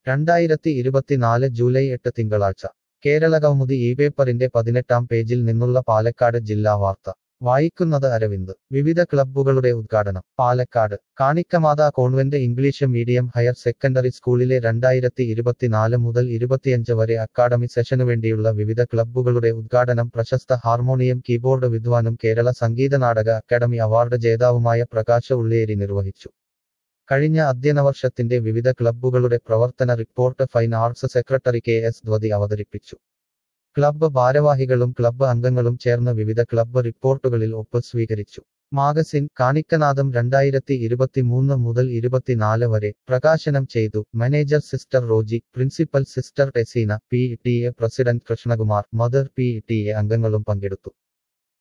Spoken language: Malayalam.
2024 ജൂലൈ 8 തിങ്കളാഴ്ച കേരളകൗമുദി ഈ പേപ്പറിന്റെ 18-ാം പേജിൽ നിന്നുള്ള പാലക്കാട് ജില്ലാ വാർത്ത വായിക്കുന്നത് അരവിന്ദ് വിവിധ ക്ലബ്ബുകളുടെ ഉദ്ഘാടനം Palakkad Kanikkamatha convent English medium higher secondary സ്കൂളിലെ 2024 മുതൽ 25 വരെ അക്കാഡമി സെഷനുവേണ്ടിയുള്ള വിവിധ ക്ലബ്ബുകളുടെ ഉദ്ഘാടനം പ്രശസ്ത ഹാർമോണിയം കീബോർഡ് വിദ്വാനും കേരള സംഗീത നാടക അക്കാദമി അവാർഡ് ജേതാവുമായ പ്രകാശ് ഉള്ളിയേരി നിർവഹിച്ചു. കഴിഞ്ഞ അധ്യയനവർഷത്തിന്റെ വിവിധ ക്ലബ്ബുകളുടെ പ്രവർത്തന report fine arts secretary KS Dwathi അവതരിപ്പിച്ചു. ക്ലബ്ബ് ഭാരവാഹികളും ക്ലബ്ബ് അംഗങ്ങളും ചേർന്ന് വിവിധ ക്ലബ്ബ് റിപ്പോർട്ടുകളിൽ ഒപ്പ് സ്വീകരിച്ചു. മാഗസിൻ കാണിക്കനാദം 2023 മുതൽ 24 വരെ പ്രകാശനം ചെയ്തു. Manager sister Roji, principal sister Teseena, PTA president Krishnakumar, mother PTA അംഗങ്ങളും പങ്കെടുത്തു.